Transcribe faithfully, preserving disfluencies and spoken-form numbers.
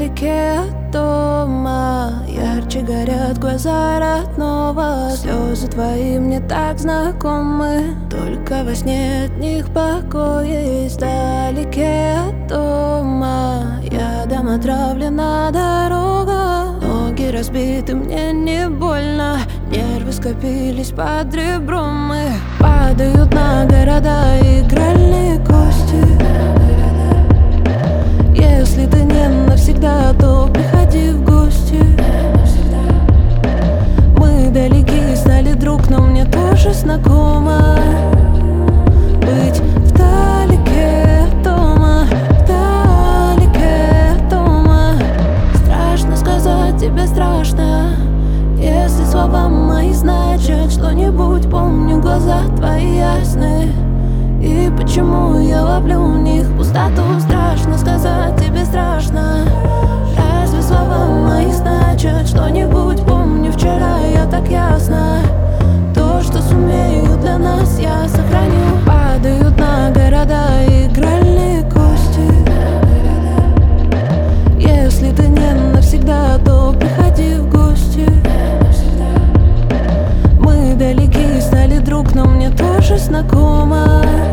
вдалеке от дома. Ярче горят глаза родного. Слезы твои мне так знакомы, только во сне от них покой есть. Вдалеке от дома ядом отравлена дорога. Ноги разбиты, мне не больно, нервы скопились под ребром. И падают на города игральные кости. Если ты не навсегда, то приходи в гости. Мы далеки стали друг, но мне тоже знакомо быть вдалеке от дома, вдалеке от дома. Страшно сказать тебе, страшно, если слова мои значат что-нибудь. Помню, глаза твои ясны, и почему я ловлю в них пустоту. Страшно сказать тебе, страшно, разве слова мои значат что-нибудь? Помню, вчера я так ясно то, что сумею для нас, я сохраню. Падают на города игральные кости. Если ты не навсегда, то приходи в гости. Мы далеки стали друг, но мне тоже знакомо